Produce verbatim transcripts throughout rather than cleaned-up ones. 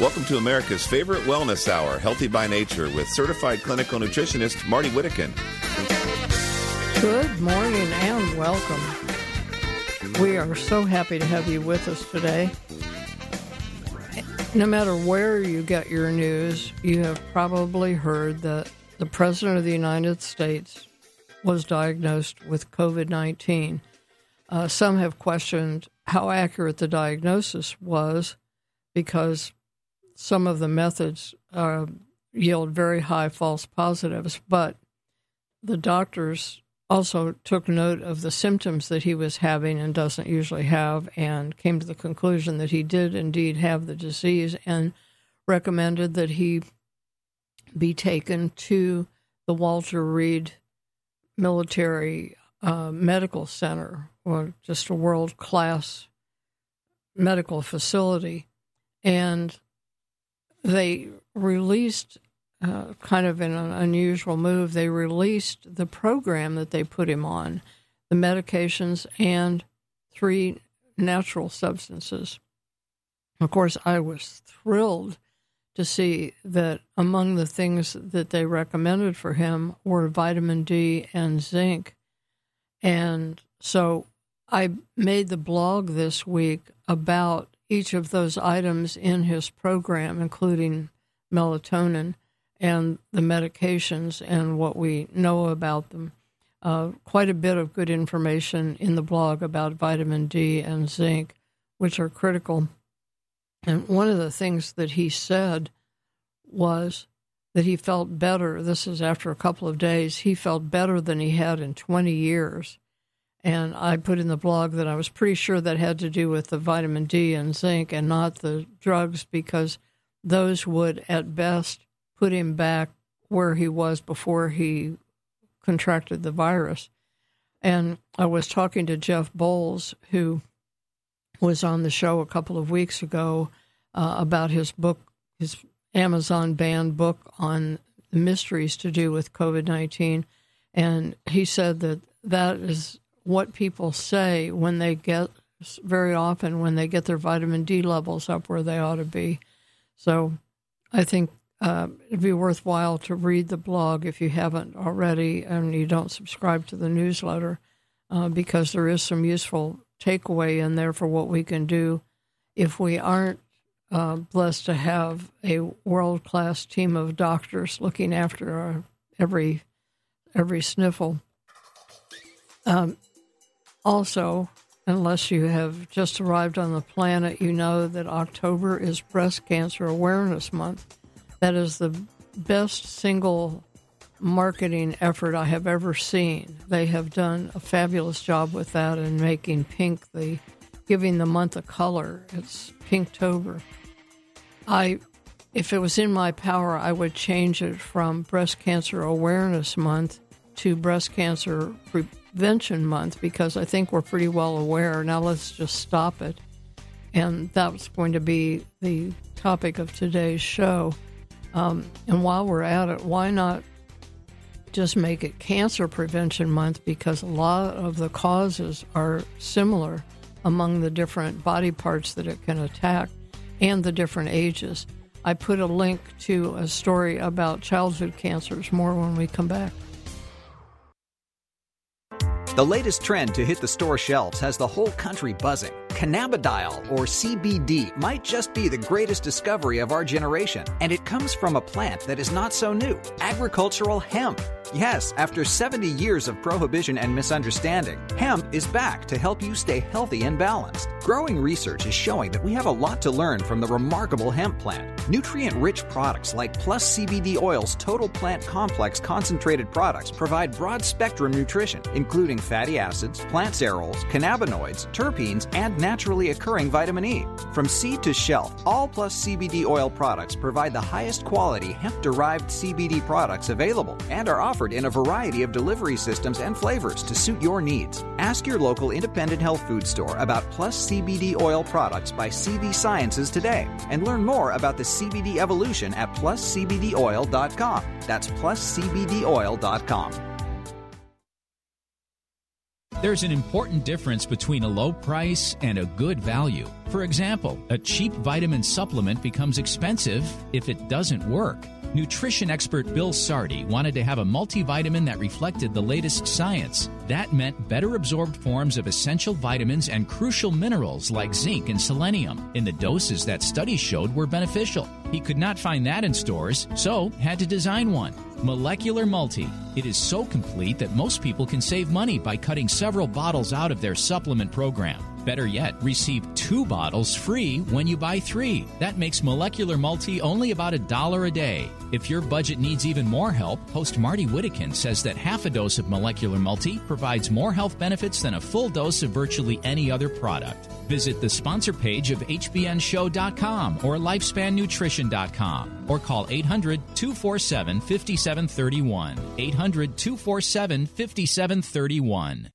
Welcome to America's favorite wellness hour, Healthy by Nature, with certified clinical nutritionist Marty Whittakin. Good morning and welcome. We are so happy to have you with us today. No matter where you get your news, you have probably heard that the President of the United States was diagnosed with covid nineteen. Uh, some have questioned how accurate the diagnosis was because some of the methods uh, yield very high false positives, but the doctors also took note of the symptoms that he was having and doesn't usually have, and came to the conclusion that he did indeed have the disease, and recommended that he be taken to the Walter Reed Military uh, Medical Center, or just a world-class medical facility. And they released, uh, kind of in an unusual move, they released the program that they put him on, the medications and three natural substances. Of course, I was thrilled to see that among the things that they recommended for him were vitamin D and zinc. And so I made the blog this week about each of those items in his program, including melatonin and the medications and what we know about them. Uh, quite a bit of good information in the blog about vitamin D and zinc, which are critical. And one of the things that he said was that he felt better. This is after a couple of days. He felt better than he had in twenty years. And I put in the blog that I was pretty sure that had to do with the vitamin D and zinc and not the drugs, because those would at best put him back where he was before he contracted the virus. And I was talking to Jeff Bowles, who was on the show a couple of weeks ago, uh, about his book, his Amazon banned book on the mysteries to do with covid nineteen. And he said that that is what people say when they get, very often when they get their vitamin D levels up where they ought to be. So I think uh, it'd be worthwhile to read the blog if you haven't already and you don't subscribe to the newsletter, uh, because there is some useful takeaway in there for what we can do if we aren't uh, blessed to have a world-class team of doctors looking after our every every sniffle. Um, also, unless you have just arrived on the planet, you know that October is Breast Cancer Awareness Month. That is the best single marketing effort I have ever seen. They have done a fabulous job with that and making pink the, giving the month a color. It's Pinktober. I, if it was in my power, I would change it from Breast Cancer Awareness Month to Breast Cancer Prevention Month, because I think we're pretty well aware. Now let's just stop it. And that was going to be the topic of today's show. Um, and while we're at it, why not just make it Cancer Prevention Month, because a lot of the causes are similar among the different body parts that it can attack and the different ages. I put a link to a story about childhood cancers, more when we come back. The latest trend to hit the store shelves has the whole country buzzing. Cannabidiol, or C B D, might just be the greatest discovery of our generation, and it comes from a plant that is not so new, agricultural hemp. Yes, after seventy years of prohibition and misunderstanding, hemp is back to help you stay healthy and balanced. Growing research is showing that we have a lot to learn from the remarkable hemp plant. Nutrient-rich products like Plus C B D Oil's Total Plant Complex concentrated products provide broad-spectrum nutrition, including fatty acids, plant cereals, cannabinoids, terpenes, and naturally occurring vitamin E. From seed to shelf, all Plus C B D Oil products provide the highest quality hemp-derived C B D products available and are offered in a variety of delivery systems and flavors to suit your needs. Ask your local independent health food store about Plus C B D Oil products by C V Sciences today and learn more about the C B D evolution at plus c b d oil dot com. That's plus c b d oil dot com. There's an important difference between a low price and a good value. For example, a cheap vitamin supplement becomes expensive if it doesn't work. Nutrition expert Bill Sardi wanted to have a multivitamin that reflected the latest science. That meant better absorbed forms of essential vitamins and crucial minerals like zinc and selenium in the doses that studies showed were beneficial. He could not find that in stores, so had to design one. Molecular Multi. It is so complete that most people can save money by cutting several bottles out of their supplement program. Better yet, receive two bottles free when you buy three. That makes Molecular Multi only about a dollar a day. If your budget needs even more help, host Marty Whittekin says that half a dose of Molecular Multi provides more health benefits than a full dose of virtually any other product. Visit the sponsor page of H B N show dot com or lifespan nutrition dot com or call eight hundred, two four seven, five seven three one. eight hundred, two four seven, five seven three one.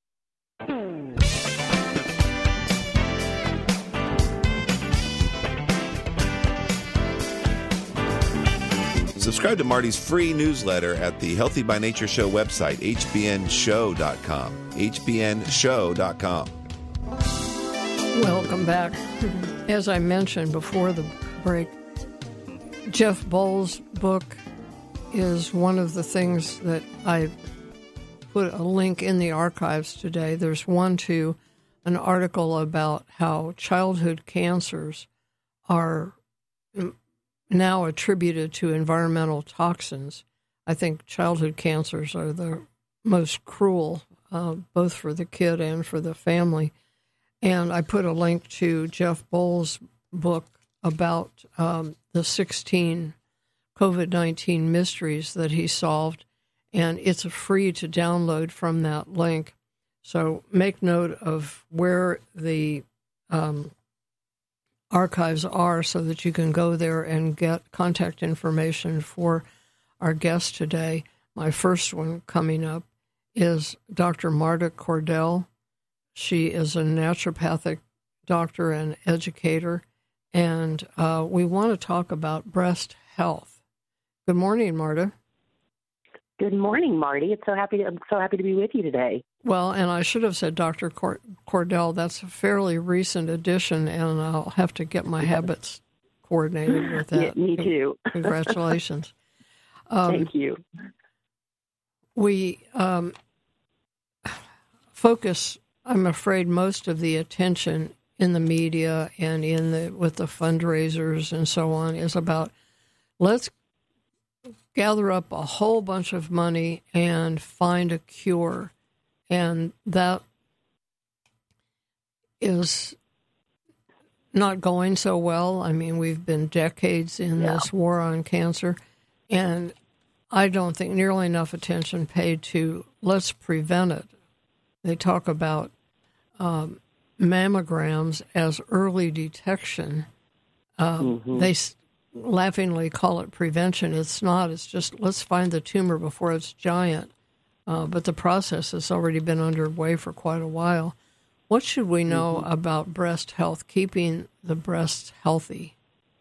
Subscribe to Marty's free newsletter at the Healthy by Nature Show website, H B N show dot com. H B N show dot com. Welcome back. As I mentioned before the break, Jeff Bowles' book is one of the things that I put a link in the archives today. There's one to an article about how childhood cancers are now attributed to environmental toxins. I think childhood cancers are the most cruel, uh, both for the kid and for the family. And I put a link to Jeff Bowles' book about um, the sixteen COVID nineteen mysteries that he solved, and it's free to download from that link. So make note of where the um, archives are so that you can go there and get contact information for our guest today. My first one coming up is Doctor Marta Cordell. She is a naturopathic doctor and educator, and uh, we want to talk about breast health. Good morning, Marta. Good morning, Marty. It's so happy. I'm so happy to be with you today. Well, and I should have said Doctor Cord- Cordell. That's a fairly recent addition, and I'll have to get my habits coordinated with that. Yeah, me too. Congratulations. Um, Thank you. We um, focus, I'm afraid, most of the attention in the media and in the with the fundraisers and so on is about let's gather up a whole bunch of money and find a cure. And that is not going so well. I mean, we've been decades in yeah. this war on cancer, and I don't think nearly enough attention paid to let's prevent it. They talk about um, mammograms as early detection. Uh, mm-hmm. They laughingly call it prevention. It's not. It's just let's find the tumor before it's giant. Uh, but the process has already been underway for quite a while. What should we know mm-hmm. about breast health, keeping the breasts healthy?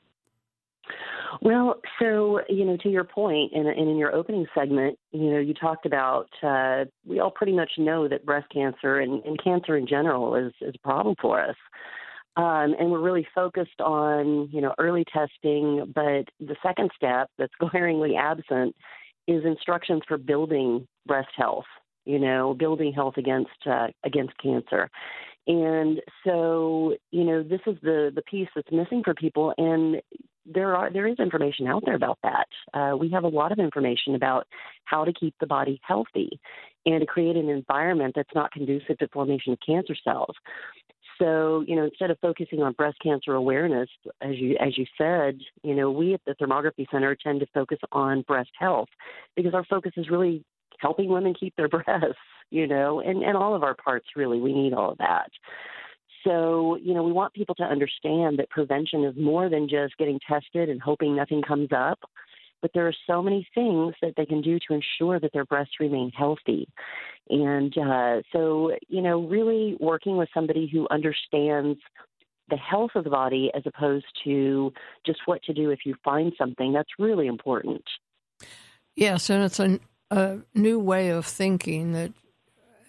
Well, so, you know, to your point, and, and in your opening segment, you know, you talked about, uh, we all pretty much know that breast cancer and, and cancer in general is, is a problem for us. Um, and we're really focused on, you know, early testing. But the second step that's glaringly absent is instructions for building breast health, you know, building health against uh, against cancer. And so, you know, this is the, the piece that's missing for people. And there are there is information out there about that. Uh, we have a lot of information about how to keep the body healthy and to create an environment that's not conducive to formation of cancer cells. So, you know, instead of focusing on breast cancer awareness, as you as you said, you know, we at the Thermography Center tend to focus on breast health because our focus is really helping women keep their breasts, you know, and, and all of our parts, really. We need all of that. So, you know, we want people to understand that prevention is more than just getting tested and hoping nothing comes up. But there are so many things that they can do to ensure that their breasts remain healthy. And uh, so, you know, really working with somebody who understands the health of the body as opposed to just what to do if you find something, that's really important. Yes, and it's a, a new way of thinking that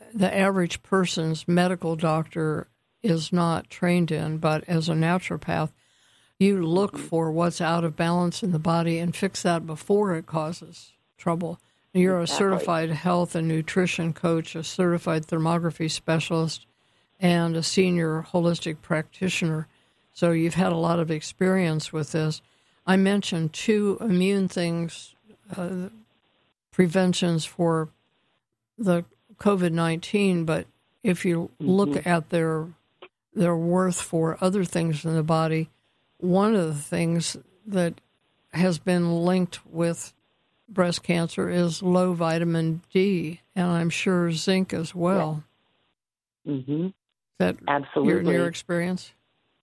the average person's medical doctor is not trained in, but as a naturopath, you look for what's out of balance in the body and fix that before it causes trouble. You're exactly. a certified health and nutrition coach, a certified thermography specialist, and a senior holistic practitioner. So you've had a lot of experience with this. I mentioned two immune things, uh, preventions for the COVID nineteen, but if you mm-hmm. look at their their worth for other things in the body, one of the things that has been linked with breast cancer is low vitamin D, and I'm sure zinc as well. Yeah. Mm-hmm. Is that Absolutely. Your, your experience?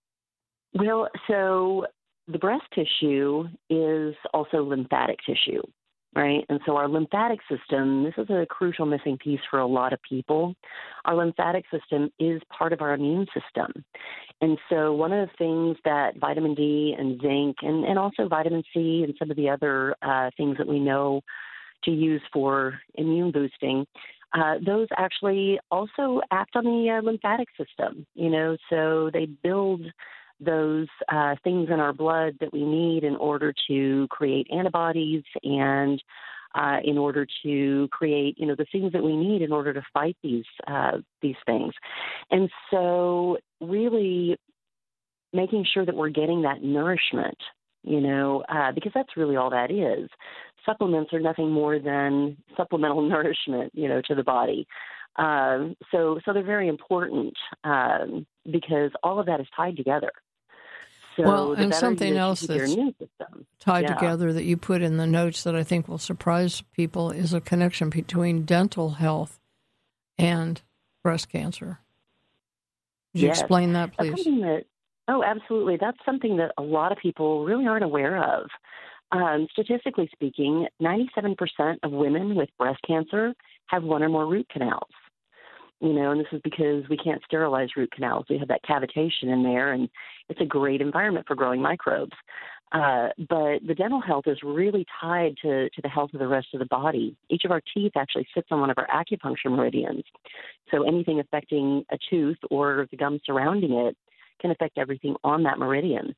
Well, so the breast tissue is also lymphatic tissue, right? And so our lymphatic system, this is a crucial missing piece for a lot of people. Our lymphatic system is part of our immune system. And so one of the things that vitamin D and zinc and, and also vitamin C and some of the other uh, things that we know to use for immune boosting, uh, those actually also act on the uh, lymphatic system, you know, so they build those uh, things in our blood that we need in order to create antibodies and uh, in order to create, you know, the things that we need in order to fight these uh, these things. And so really making sure that we're getting that nourishment, you know, uh, because that's really all that is. Supplements are nothing more than supplemental nourishment, you know, to the body. Um, so, so they're very important um, because all of that is tied together. So well, and something else that's tied yeah. together that you put in the notes that I think will surprise people is a connection between dental health and breast cancer. Could you yes. explain that, please? That's something that, oh, absolutely. That's something that a lot of people really aren't aware of. Um, statistically speaking, ninety-seven percent of women with breast cancer have one or more root canals. You know, and this is because we can't sterilize root canals. We have that cavitation in there, and it's a great environment for growing microbes. Uh, but the dental health is really tied to, to the health of the rest of the body. Each of our teeth actually sits on one of our acupuncture meridians. So anything affecting a tooth or the gum surrounding it can affect everything on that meridian.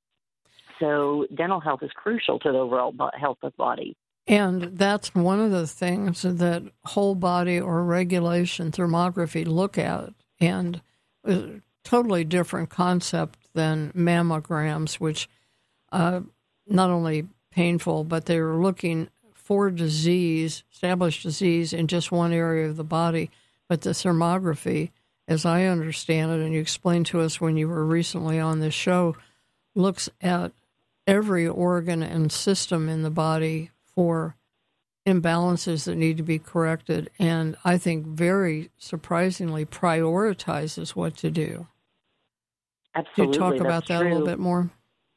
So dental health is crucial to the overall health of the body. And that's one of the things that whole body or regulation thermography look at, and a totally different concept than mammograms, which uh, not only painful, but they were looking for disease, established disease in just one area of the body. But the thermography, as I understand it, and you explained to us when you were recently on this show, looks at every organ and system in the body for imbalances that need to be corrected, and I think very surprisingly prioritizes what to do. Absolutely. Could you talk about that true. a little bit more?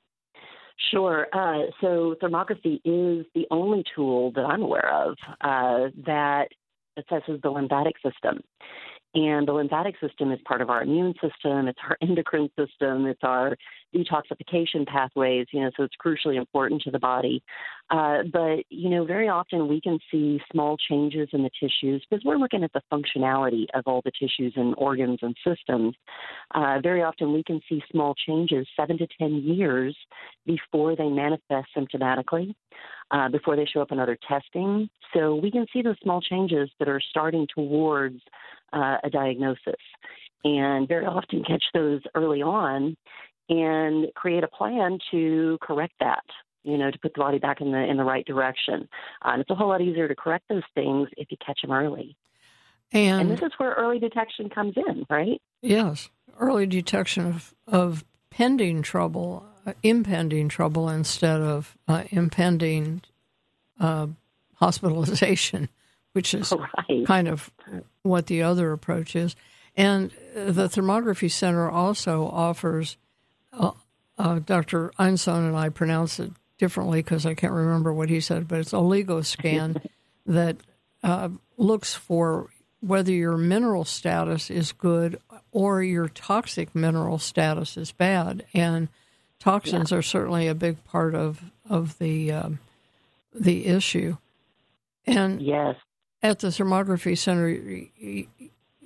Sure. Uh, so thermography is the only tool that I'm aware of uh, that assesses the lymphatic system. And the lymphatic system is part of our immune system. It's our endocrine system. It's our detoxification pathways, you know, so it's crucially important to the body. Uh, but, you know, very often we can see small changes in the tissues because we're looking at the functionality of all the tissues and organs and systems. Uh, very often we can see small changes seven to ten years before they manifest symptomatically, uh, before they show up in other testing. So we can see those small changes that are starting towards uh, a diagnosis, and very often catch those early on and create a plan to correct that, you know, to put the body back in the in the right direction. Uh, and it's a whole lot easier to correct those things if you catch them early. And, and this is where early detection comes in, right? Yes, early detection of, of pending trouble, uh, impending trouble instead of uh, impending uh, hospitalization, which is right. kind of what the other approach is. And the Thermography Center also offers, uh, uh, Doctor Einson and I pronounce it differently because I can't remember what he said, but it's OligoScan that uh, looks for whether your mineral status is good or your toxic mineral status is bad. And toxins yeah. are certainly a big part of, of the um, the issue. And yes. at the Thermography Center,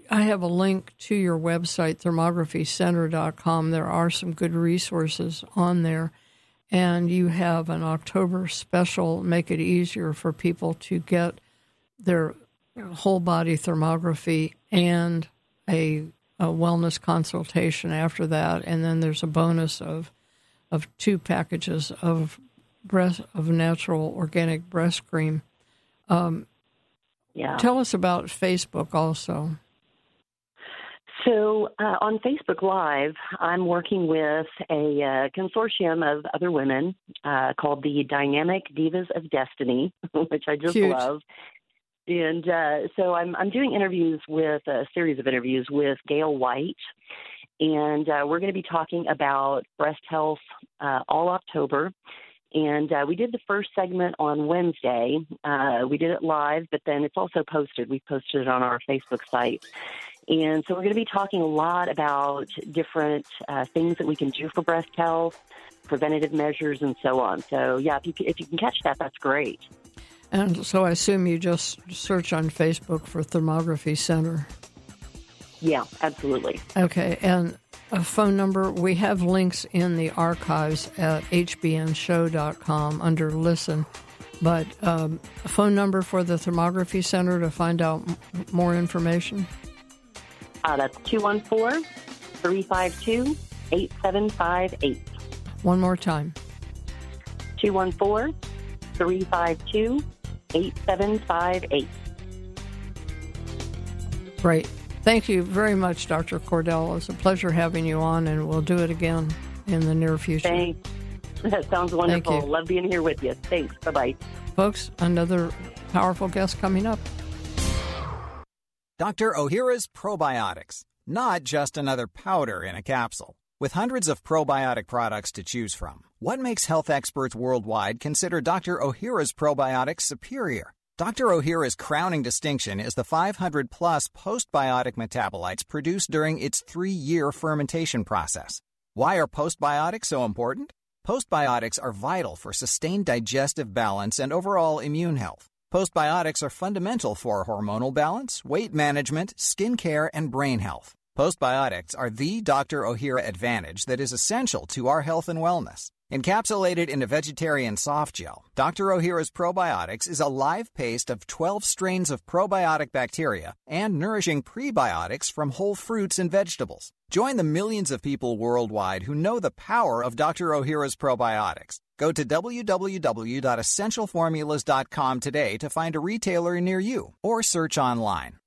I have a link to your website, thermography center dot com. There are some good resources on there. And you have an October special, make it easier for people to get their whole body thermography and a, a wellness consultation after that. And then there's a bonus of of two packages of breast of natural organic breast cream. Um, yeah. Tell us about Facebook also. So uh, on Facebook Live, I'm working with a uh, consortium of other women uh, called the Dynamic Divas of Destiny, which I just Cute. love. And uh, so I'm, I'm doing interviews with a series of interviews with Gail White, and uh, we're going to be talking about breast health uh, all October. And uh, we did the first segment on Wednesday. Uh, we did it live, but then it's also posted. We posted it on our Facebook site. And so we're going to be talking a lot about different uh, things that we can do for breast health, preventative measures, and so on. So, yeah, if you, if you can catch that, that's great. And so I assume you just search on Facebook for Thermography Center. Yeah, absolutely. Okay, and a phone number, we have links in the archives at h b n show dot com under Listen. But um, a phone number for the Thermography Center to find out m- more information? Uh, that's two one four, three five two, eight seven five eight. One more time. two one four, three five two, eight seven five eight. Great. Thank you very much, Doctor Cordell. It was a pleasure having you on, and we'll do it again in the near future. Thanks. That sounds wonderful. Love being here with you. Thanks. Bye-bye. Folks, another powerful guest coming up. Doctor Ohhira's Probiotics, not just another powder in a capsule. With hundreds of probiotic products to choose from, what makes health experts worldwide consider Doctor Ohhira's Probiotics superior? Doctor Ohhira's crowning distinction is the five hundred plus postbiotic metabolites produced during its three-year fermentation process. Why are postbiotics so important? Postbiotics are vital for sustained digestive balance and overall immune health. Postbiotics are fundamental for hormonal balance, weight management, skin care, and brain health. Postbiotics are the Doctor Ohhira advantage that is essential to our health and wellness. Encapsulated in a vegetarian soft gel, Doctor Ohhira's Probiotics is a live paste of twelve strains of probiotic bacteria and nourishing prebiotics from whole fruits and vegetables. Join the millions of people worldwide who know the power of Doctor Ohhira's Probiotics. Go to w w w dot essential formulas dot com today to find a retailer near you or search online.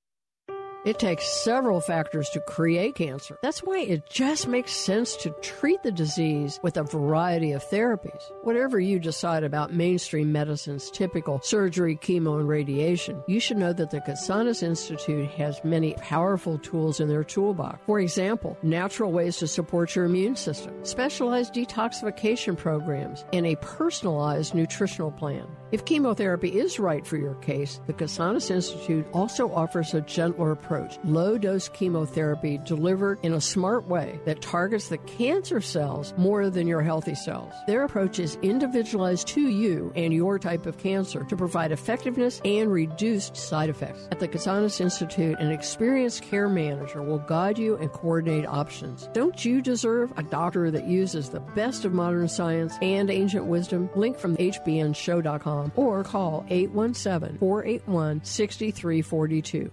It takes several factors to create cancer. That's why it just makes sense to treat the disease with a variety of therapies. Whatever you decide about mainstream medicine's typical surgery, chemo, and radiation, you should know that the Casanas Institute has many powerful tools in their toolbox. For example, natural ways to support your immune system, specialized detoxification programs, and a personalized nutritional plan. If chemotherapy is right for your case, the Casanas Institute also offers a gentler approach, low-dose chemotherapy delivered in a smart way that targets the cancer cells more than your healthy cells. Their approach is individualized to you and your type of cancer to provide effectiveness and reduced side effects. At the Casanas Institute, an experienced care manager will guide you and coordinate options. Don't you deserve a doctor that uses the best of modern science and ancient wisdom? Link from h b n show dot com. Or call eight one seven, four eight one, six three four two.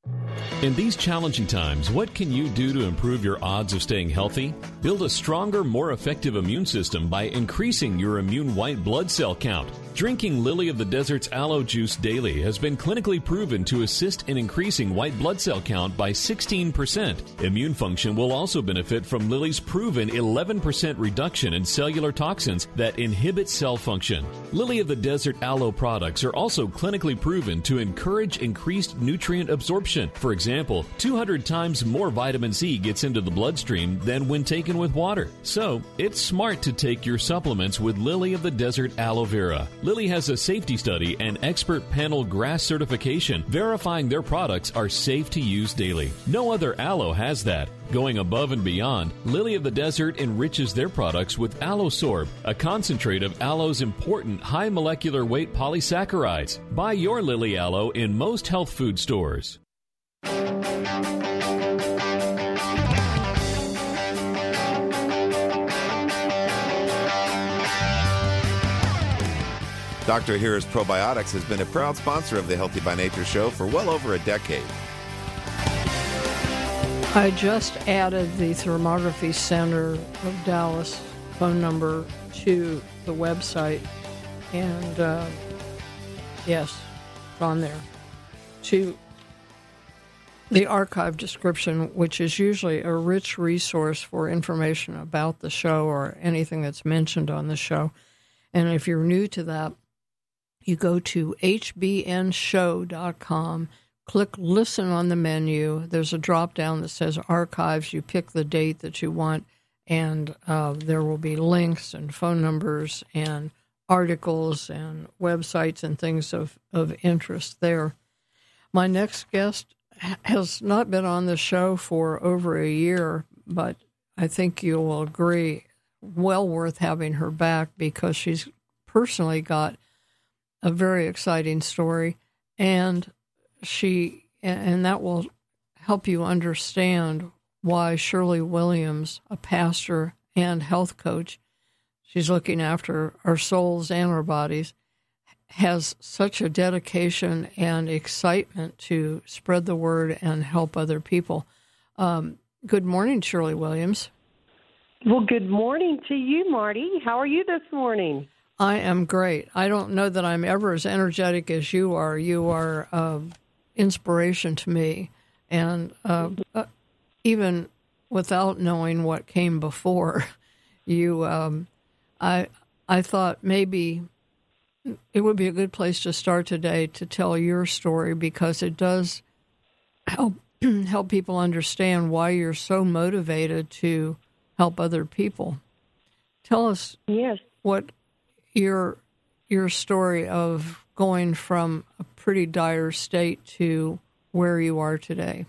In these challenging times, what can you do to improve your odds of staying healthy? Build a stronger, more effective immune system by increasing your immune white blood cell count. Drinking Lily of the Desert's aloe juice daily has been clinically proven to assist in increasing white blood cell count by sixteen percent. Immune function will also benefit from Lily's proven eleven percent reduction in cellular toxins that inhibit cell function. Lily of the Desert aloe products are also clinically proven to encourage increased nutrient absorption. For example, two hundred times more vitamin C gets into the bloodstream than when taken with water. So, it's smart to take your supplements with Lily of the Desert aloe vera. Lily has a safety study and expert panel GRAS certification verifying their products are safe to use daily. No other aloe has that. Going above and beyond, Lily of the Desert enriches their products with AlloSorb, a concentrate of aloe's important high molecular weight polysaccharides. Buy your Lily aloe in most health food stores. Doctor Ahira's Probiotics has been a proud sponsor of the Healthy by Nature show for well over a decade. I just added the Thermography Center of Dallas phone number to the website, and uh, yes, it's on there. To the archive description, which is usually a rich resource for information about the show or anything that's mentioned on the show. And if you're new to that, you go to H B N show dot com, click Listen on the menu. There's a drop-down that says Archives. You pick the date that you want, and uh, there will be links and phone numbers and articles and websites and things of, of interest there. My next guest has not been on the show for over a year, but I think you will agree, well worth having her back because she's personally got a very exciting story, and she and that will help you understand why Shirley Williams, a pastor and health coach, she's looking after our souls and our bodies, has such a dedication and excitement to spread the word and help other people. Um, good morning, Shirley Williams. Well, good morning to you, Marty. How are you this morning? I am great. I don't know that I'm ever as energetic as you are. You are uh, inspiration to me. And uh, uh, even without knowing what came before, you, um, I, I thought maybe it would be a good place to start today to tell your story because it does help help people understand why you're so motivated to help other people. Tell us yes. what your your story of going from a pretty dire state to where you are today.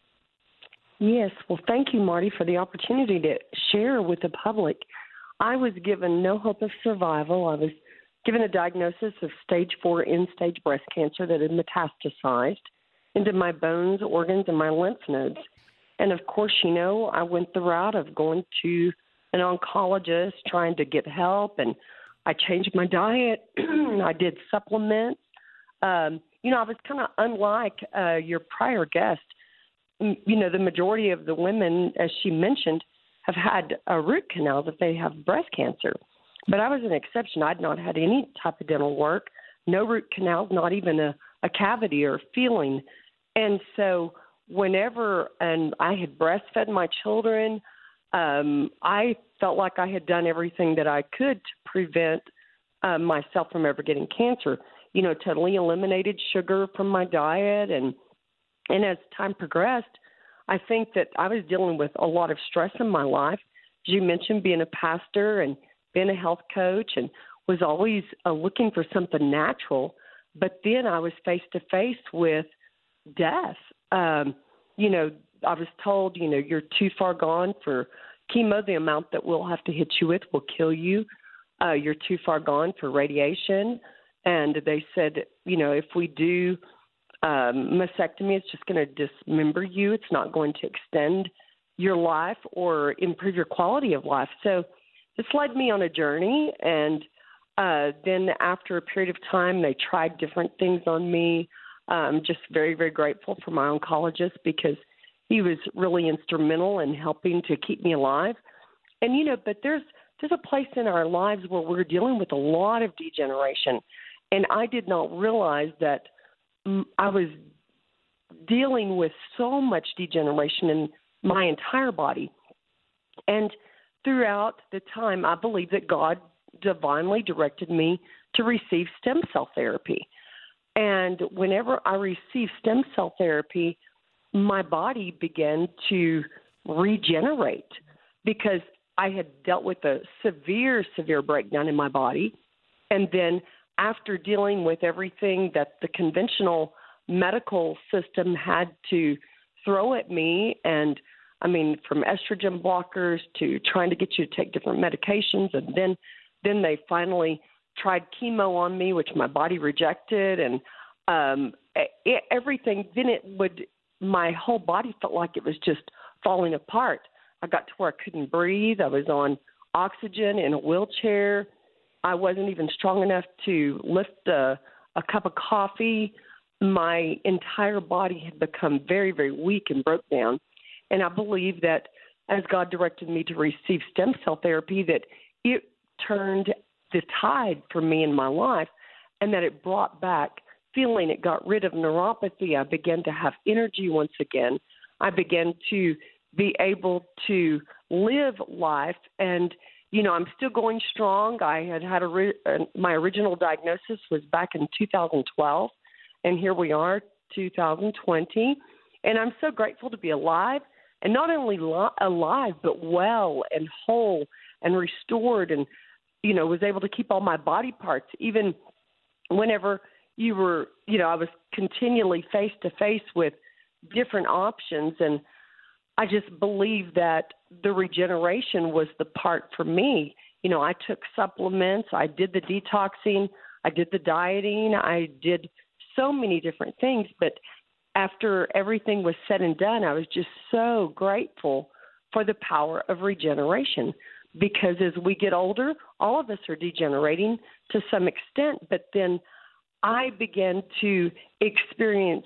Yes. Well, thank you, Marty, for the opportunity to share with the public. I was given no hope of survival. I was given a diagnosis of stage four end-stage breast cancer that had metastasized into my bones, organs, and my lymph nodes. And, of course, you know, I went the route of going to an oncologist, trying to get help, and I changed my diet. I did supplements. Um, you know, I was kind of unlike uh, your prior guest. You know, the majority of the women, as she mentioned, have had a root canals if they have breast cancer. But I was an exception. I'd not had any type of dental work, no root canals, not even a, a cavity or feeling. And so whenever and I had breastfed my children, um, I felt like I had done everything that I could to prevent uh, myself from ever getting cancer. You know, totally eliminated sugar from my diet. And, and as time progressed, I think that I was dealing with a lot of stress in my life. As you mentioned, being a pastor and being a health coach, and was always uh, looking for something natural. But then I was face to face with death. Um, you know, I was told, you know, you're too far gone for chemo. The amount that we'll have to hit you with will kill you. Uh, you're too far gone for radiation. And they said, you know, if we do um, mastectomy, it's just going to dismember you. It's not going to extend your life or improve your quality of life. So this led me on a journey. And uh, then after a period of time, they tried different things on me. I'm just very, very grateful for my oncologist because he was really instrumental in helping to keep me alive. And, you know, but there's there's a place in our lives where we're dealing with a lot of degeneration. And I did not realize that I was dealing with so much degeneration in my entire body. And throughout the time, I believe that God divinely directed me to receive stem cell therapy. And whenever I received stem cell therapy, my body began to regenerate because I had dealt with a severe, severe breakdown in my body. And then after dealing with everything that the conventional medical system had to throw at me, and I mean, from estrogen blockers to trying to get you to take different medications, and then then they finally tried chemo on me, which my body rejected, and um, it, everything. Then it would, my whole body felt like it was just falling apart. I got to where I couldn't breathe. I was on oxygen in a wheelchair, I wasn't even strong enough to lift a, a cup of coffee. My entire body had become very, very weak and broke down. And I believe that as God directed me to receive stem cell therapy, that it turned the tide for me in my life, and that it brought back feeling. It got rid of neuropathy. I began to have energy once again. I began to be able to live life. And, you know, I'm still going strong. I had had a, uh, my original diagnosis was back in two thousand twelve, and here we are, two thousand twenty. And I'm so grateful to be alive, and not only li- alive, but well and whole and restored, and, you know, was able to keep all my body parts, even whenever you were, you know, I was continually face to face with different options. And I just believe that the regeneration was the part for me. You know, I took supplements, I did the detoxing, I did the dieting, I did so many different things. But after everything was said and done, I was just so grateful for the power of regeneration, because as we get older, all of us are degenerating to some extent. But then I began to experience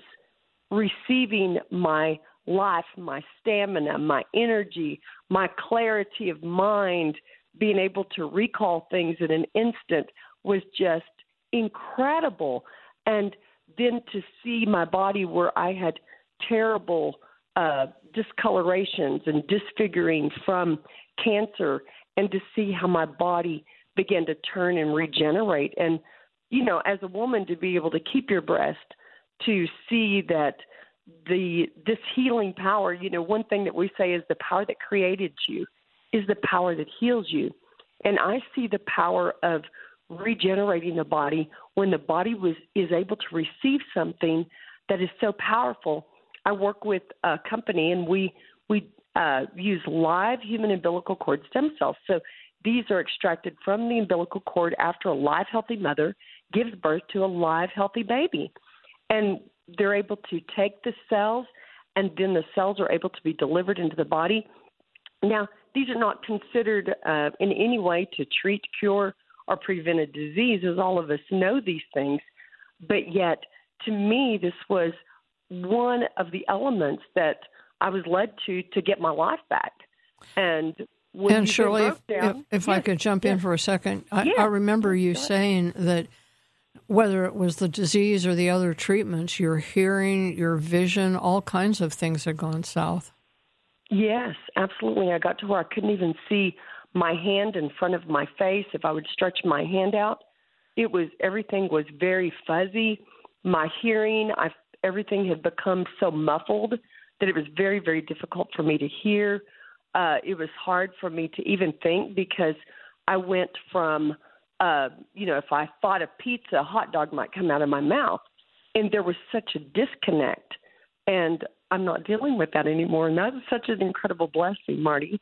receiving my life, my stamina, my energy, my clarity of mind, being able to recall things in an instant was just incredible. And then to see my body where I had terrible uh, discolorations and disfiguring from cancer, and to see how my body began to turn and regenerate. And, you know, as a woman, to be able to keep your breast, to see that the this healing power, you know, one thing that we say is the power that created you is the power that heals you. And I see the power of regenerating the body when the body was is able to receive something that is so powerful. I work with a company, and we we uh, use live human umbilical cord stem cells. So these are extracted from the umbilical cord after a live, healthy mother gives birth to a live, healthy baby. And they're able to take the cells, and then the cells are able to be delivered into the body. Now, these are not considered uh, in any way to treat, cure, or prevent a disease, as all of us know these things. But yet, to me, this was one of the elements that I was led to to get my life back. And when and you Shirley, if, down, if, if yes, I could jump yes. in for a second, I, Yes. I remember you saying that whether it was the disease or the other treatments, your hearing, your vision, all kinds of things had gone south. Yes, absolutely. I got to where I couldn't even see my hand in front of my face. If I would stretch my hand out, it was everything was very fuzzy. My hearing, I everything had become so muffled that it was very, very difficult for me to hear. Uh, it was hard for me to even think, because I went from, uh, you know, if I thought a pizza, a hot dog might come out of my mouth, and there was such a disconnect. And I'm not dealing with that anymore, and that is such an incredible blessing, Marty.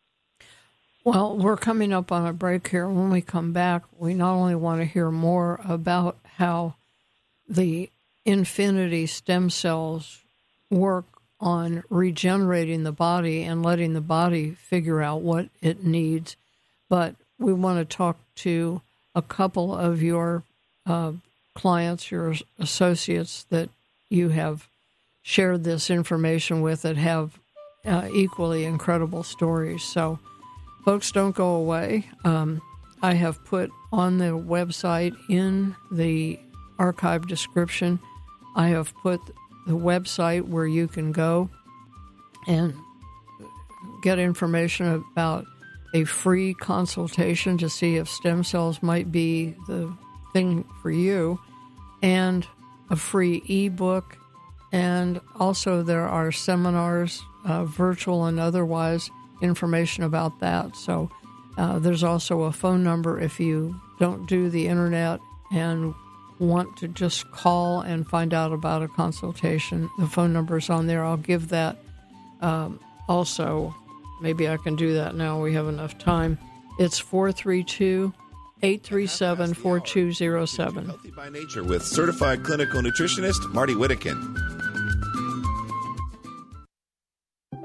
Well, we're coming up on a break here. When we come back, we not only want to hear more about how the Infinity stem cells work on regenerating the body and letting the body figure out what it needs, but we want to talk to a couple of your uh, clients, your associates that you have shared this information with that have uh, equally incredible stories. So, folks, don't go away. Um, I have put on the website in the archive description, I have put the website where you can go and get information about a free consultation to see if stem cells might be the thing for you, and a free ebook. And also there are seminars, uh, virtual and otherwise, information about that. So uh, there's also a phone number if you don't do the internet and want to just call and find out about a consultation. The phone number is on there. I'll give that um, also. Maybe I can do that now. We have enough time. It's four three two, eight three seven, four two zero seven. Healthy by Nature with certified clinical nutritionist Marty Whittakin.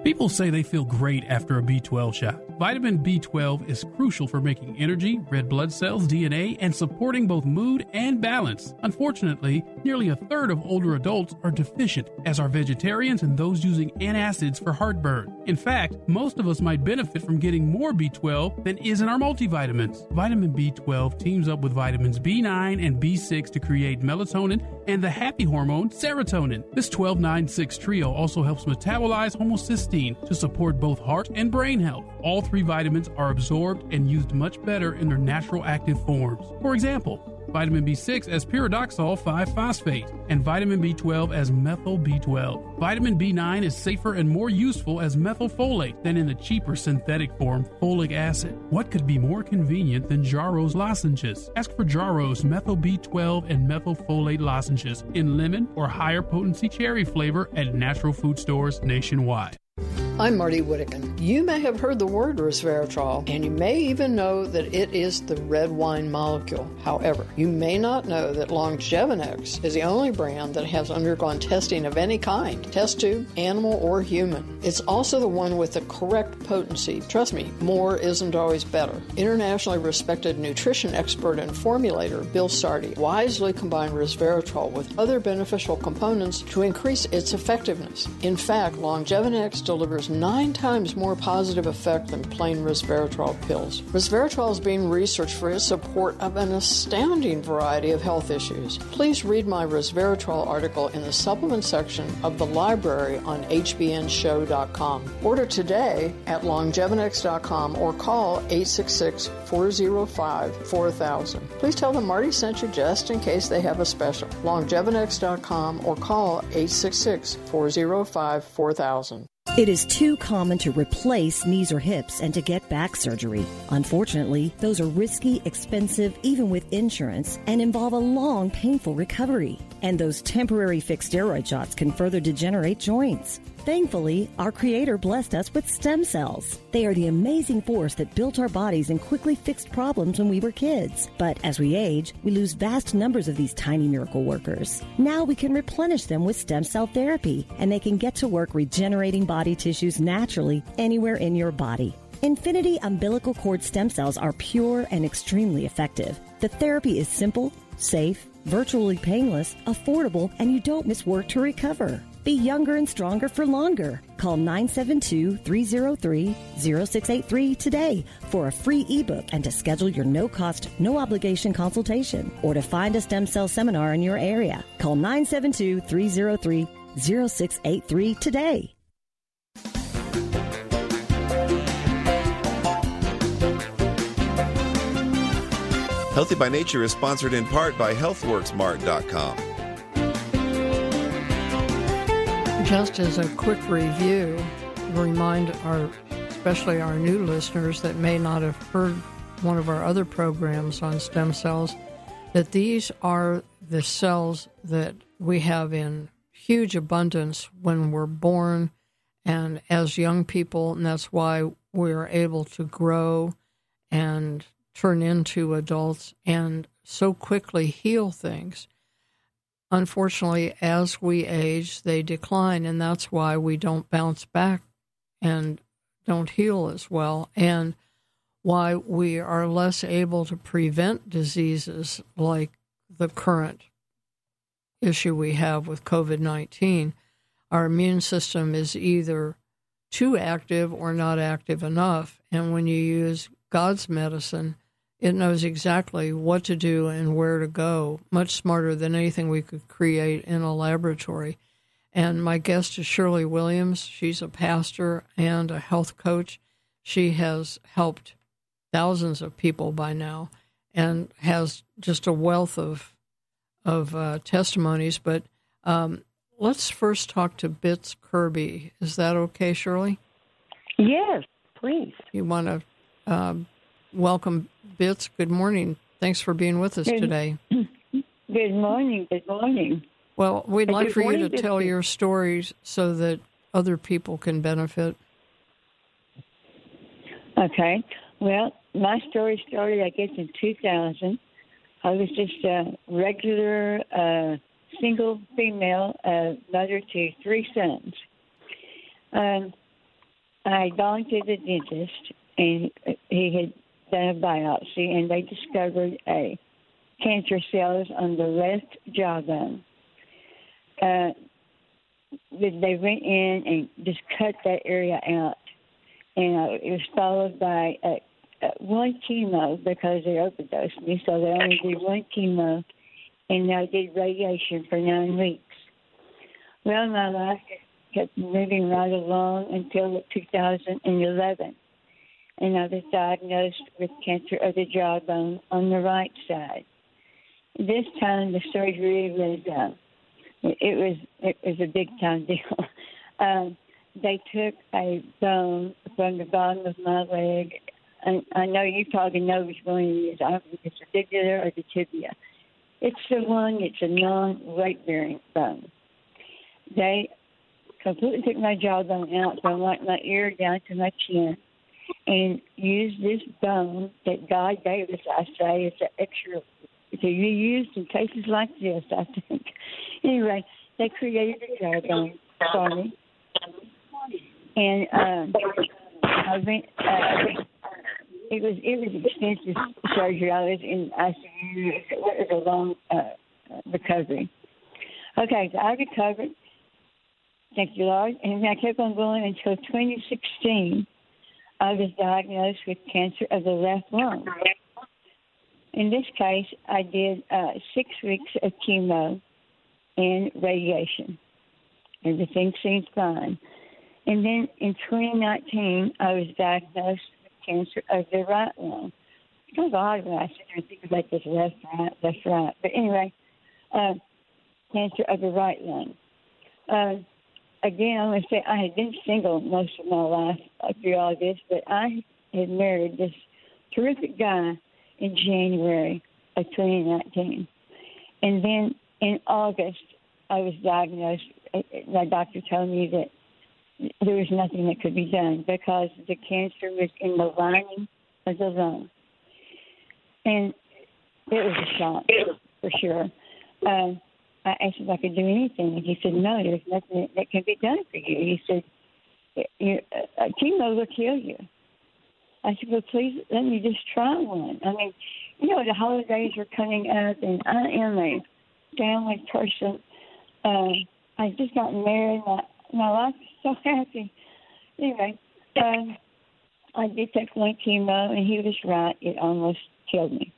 People say they feel great after a B twelve shot. Vitamin B twelve is crucial for making energy, red blood cells, D N A, and supporting both mood and balance. Unfortunately, nearly a third of older adults are deficient, as are vegetarians and those using antacids for heartburn. In fact, most of us might benefit from getting more B twelve than is in our multivitamins. Vitamin B twelve teams up with vitamins B nine and B six to create melatonin and the happy hormone serotonin. This twelve nine six trio also helps metabolize homocysteine to support both heart and brain health. All three vitamins are absorbed and used much better in their natural active forms. For example, vitamin B six as pyridoxal five phosphate, and vitamin B twelve as methyl B twelve. Vitamin B nine is safer and more useful as methylfolate than in the cheaper synthetic form, folic acid. What could be more convenient than Jarro's lozenges? Ask for Jarro's methyl B twelve and methylfolate lozenges in lemon or higher potency cherry flavor at natural food stores nationwide. I'm Marty Whittakin. You may have heard the word resveratrol, and you may even know that it is the red wine molecule. However, you may not know that Longevinex is the only brand that has undergone testing of any kind, test tube, animal, or human. It's also the one with the correct potency. Trust me, more isn't always better. Internationally respected nutrition expert and formulator Bill Sardi wisely combined resveratrol with other beneficial components to increase its effectiveness. In fact, Longevinex delivers nine times more positive effect than plain resveratrol pills. Resveratrol is being researched for its support of an astounding variety of health issues. Please read my resveratrol article in the supplement section of the library on H B N show dot com. Order today at longevinex dot com or call eight six six, four oh five, four thousand. Please tell them Marty sent you just in case they have a special. longevinex dot com or call eight six six, four oh five, four thousand. It is too common to replace knees or hips and to get back surgery. Unfortunately, those are risky, expensive, even with insurance, and involve a long, painful recovery. And those temporary fixed steroid shots can further degenerate joints. Thankfully, our Creator blessed us with stem cells. They are the amazing force that built our bodies and quickly fixed problems when we were kids. But as we age, we lose vast numbers of these tiny miracle workers. Now we can replenish them with stem cell therapy, and they can get to work regenerating body tissues naturally anywhere in your body. Infinity umbilical cord stem cells are pure and extremely effective. The therapy is simple, safe, virtually painless, affordable, and you don't miss work to recover. Be younger and stronger for longer. Call nine seven two, three oh three, oh six eight three today for a free ebook and to schedule your no-cost, no-obligation consultation or to find a stem cell seminar in your area. Call nine seven two, three oh three, oh six eight three today. Healthy by Nature is sponsored in part by health works mart dot com. Just as a quick review, remind our, especially our new listeners that may not have heard one of our other programs on stem cells, that these are the cells that we have in huge abundance when we're born and as young people, and that's why we're able to grow and turn into adults and so quickly heal things. Unfortunately, as we age, they decline, and that's why we don't bounce back and don't heal as well, and why we are less able to prevent diseases like the current issue we have with covid nineteen. Our immune system is either too active or not active enough, and when you use God's medicine, it knows exactly what to do and where to go, much smarter than anything we could create in a laboratory. And my guest is Shirley Williams. She's a pastor and a health coach. She has helped thousands of people by now and has just a wealth of of uh, testimonies. But um, let's first talk to Bits Kirby. Is that okay, Shirley? Yes, please. You want to um, welcome Bits. Good morning. Thanks for being with us good, today. Good morning. Good morning. Well, we'd good like for you to to tell you. your stories so that other people can benefit. Okay. Well, my story started, I guess, in two thousand. I was just a regular uh, single female uh, mother to three sons. Um, I had gone to the dentist, and he had done a biopsy, and they discovered a cancer cells on the left jawbone. Uh, they went in and just cut that area out, and uh, it was followed by uh, uh, one chemo because they overdosed me, so they only did one chemo, and I did radiation for nine weeks. Well, my life kept moving right along until two thousand eleven, and I was diagnosed with cancer of the jawbone on the right side. This time, the surgery was uh, it, it was it was a big time deal. um, they took a bone from the bottom of my leg, and I know you probably know which one it is. I don't know if it's the fibula or the tibia. It's the one. It's a non-weight-bearing bone. They completely took my jawbone out from like my ear down to my chin, and used this bone that God gave us. I say it's an extra to be used in cases like this, I think. Anyway, they created a jawbone for me, and um, I went. Uh, it was it was extensive surgery. I was in I C U. It was a long uh, recovery. Okay, so I recovered. Thank you, Lord. And I kept on going until twenty sixteen. I was diagnosed with cancer of the left lung. In this case, I did uh, six weeks of chemo and radiation. Everything seemed fine. And then in twenty nineteen, I was diagnosed with cancer of the right lung. It's kind of odd when I sit there and think about this left, right, left, right. But anyway, uh, cancer of the right lung. Uh, Again, I'm going to say I had been single most of my life through all this, but I had married this terrific guy in January of twenty nineteen. And then in August, I was diagnosed. My doctor told me that there was nothing that could be done because the cancer was in the lining of the lung. And it was a shock, for sure. Um, I asked if I could do anything, and he said, no, there's nothing that, that can be done for you. He said, you, uh, chemo will kill you. I said, well, please let me just try one. I mean, you know, the holidays are coming up, and I am a family person. Uh, I just got married. My, my life is so happy. Anyway, um, I did take one chemo, and he was right. It almost killed me.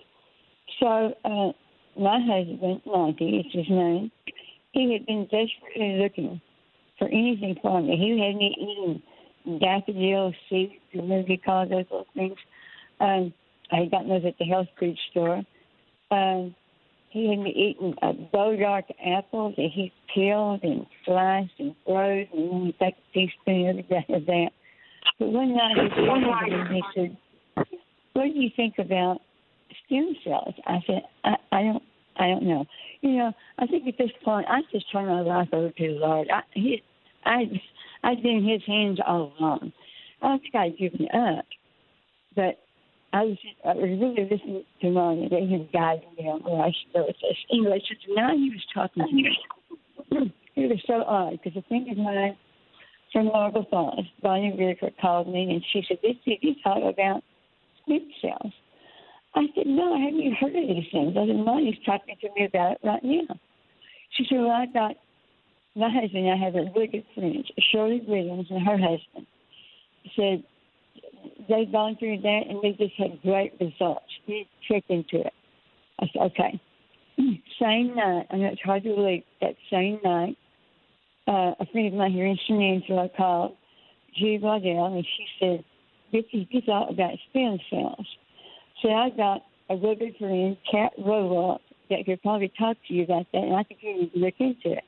So, uh, my husband, Monty, is his name, he had been desperately looking for anything for me. He had me eating daffodil seeds, whatever you call those little things. Um, I had gotten those at the health food store. Um, he had me eating uh, Bodark apples that he peeled and sliced and froze, and then he took a teaspoon every day of that. But one night he came to me and he said, what do you think about stem cells? I said, I, I don't I don't know. You know, I think at this point I just turned my life over to the Lord. I he I I've been in his hands all along. I don't think I'd given up. But I was I was really listening to Marty, that he guided me on where I should go with this. Anyway, so now he was talking to me. It was so odd because a friend of mine from Marble Falls, Bonnie Whitaker, called me and she said, "This did you talk about stem cells?" I said, no, I haven't even heard of these things. I said, Monty's talking to me about it right now. She said, well, I thought my husband and I have a really good friend, Shirley Williams, and her husband. Said they've gone through that and they just had great results. You check into it. I said, okay. Same night, I know it's hard to believe, that same night, uh, a friend of mine here in San Angelo called, Judy Waddell, and she said, Vicki, you thought about stem cells. So I got a really good friend, Kat Rowell, that could probably talk to you about that, and I think you need to look into it.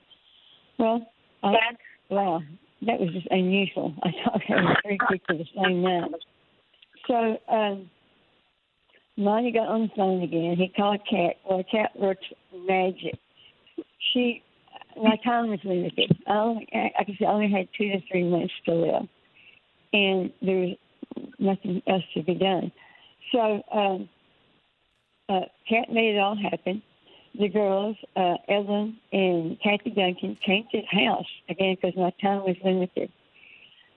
Well, I, wow, that was just unusual. I thought I was three people the same night. So um, Monty got on the phone again. He called Kat. Well, Kat works magic. She, my time was limited. I only, I could say I only had two to three months to live, and there was nothing else to be done. So um, uh, Kat made it all happen. The girls, uh, Ellen and Kathy Duncan, came to the house, again, because my time was limited.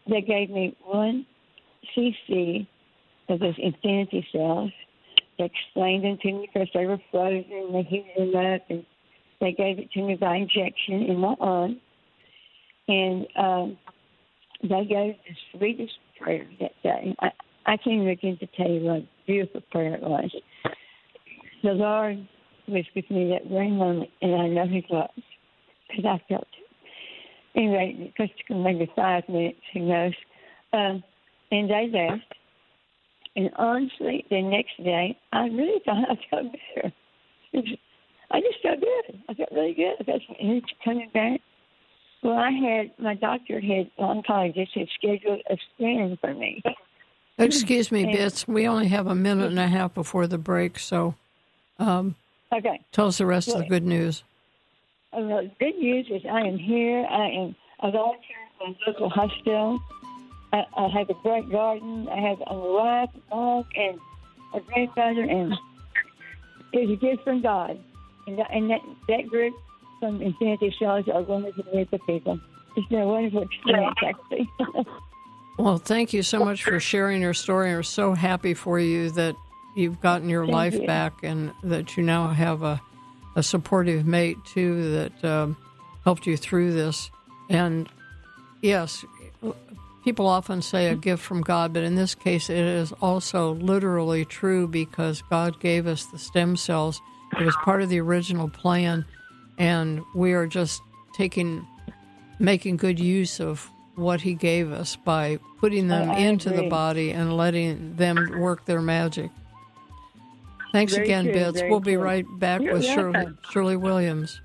they gave me one cc of those infinity cells. They explained them to me because they were frozen. They heated them up, and they gave it to me by injection in my arm. And um, they gave the sweetest prayer that day. I, I can't even begin to tell you what a beautiful prayer it was. The Lord was with me that very moment, and I know He was, because I felt it. Anyway, it took maybe five minutes, who knows. Um, and they left. And honestly, the next day, I really thought I felt better. Was, I just felt good. I felt really good. I felt some energy coming back. Well, I had, my doctor had, oncologist had scheduled a scan for me. Excuse me, and, Bits. We only have a minute and a half before the break, so um, okay. Tell us the rest well, of the good news. Uh, the good news is I am here. I am a volunteer at my local hospital. I, I have a great garden. I have a wife, a dog, and a grandfather, and it's a gift from God. And, that, and that, that group from Infinity Cells are wonderful group of people. It's been a wonderful experience, actually. Well, thank you so much for sharing your story. We're so happy for you that you've gotten your thank life you. back and that you now have a, a supportive mate, too, that um, helped you through this. And, yes, people often say a gift from God, but in this case it is also literally true because God gave us the stem cells. It was part of the original plan, and we are just taking, making good use of what He gave us by putting them I into agree. the body and letting them work their magic. Thanks Very again, true, Bits. very We'll be true. right back You're with Shirley, welcome. Shirley Williams.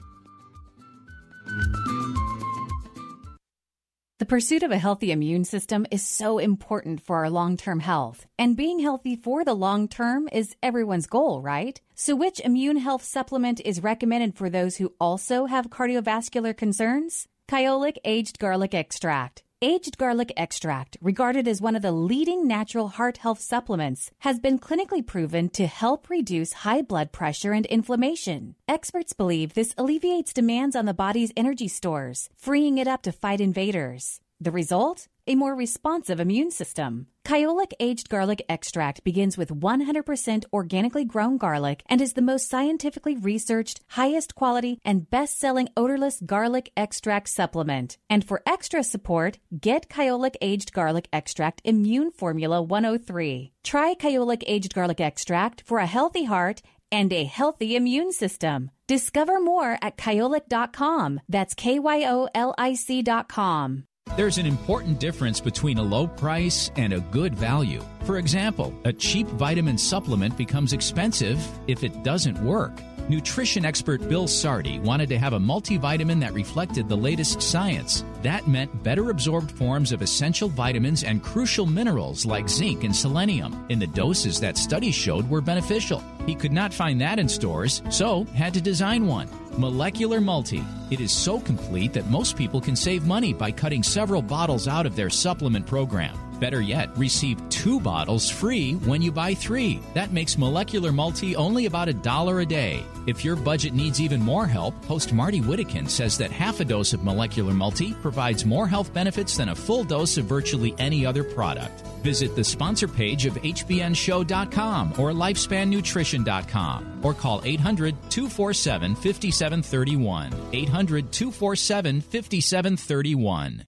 The pursuit of a healthy immune system is so important for our long-term health. And being healthy for the long term is everyone's goal, right? So which immune health supplement is recommended for those who also have cardiovascular concerns? Kyolic Aged Garlic Extract. Aged garlic extract, regarded as one of the leading natural heart health supplements, has been clinically proven to help reduce high blood pressure and inflammation. Experts believe this alleviates demands on the body's energy stores, freeing it up to fight invaders. The result? A more responsive immune system. Kyolic Aged Garlic Extract begins with one hundred percent organically grown garlic and is the most scientifically researched, highest quality, and best-selling odorless garlic extract supplement. And for extra support, get Kyolic Aged Garlic Extract Immune Formula one oh three. Try Kyolic Aged Garlic Extract for a healthy heart and a healthy immune system. Discover more at kyolic dot com. That's K Y O L I C dot com. There's an important difference between a low price and a good value. For example, a cheap vitamin supplement becomes expensive if it doesn't work. Nutrition expert Bill Sardi wanted to have a multivitamin that reflected the latest science. That meant better absorbed forms of essential vitamins and crucial minerals like zinc and selenium in the doses that studies showed were beneficial. He could not find that in stores, so had to design one. Molecular Multi. It is so complete that most people can save money by cutting several bottles out of their supplement program. Better yet, receive two bottles free when you buy three. That makes Molecular Multi only about a dollar a day. If your budget needs even more help, host Marty Whittakin says that half a dose of Molecular Multi provides more health benefits than a full dose of virtually any other product. Visit the sponsor page of H B N show dot com or lifespan nutrition dot com or call eight hundred, two four seven, five seven three one. eight hundred, two four seven, five seven three one.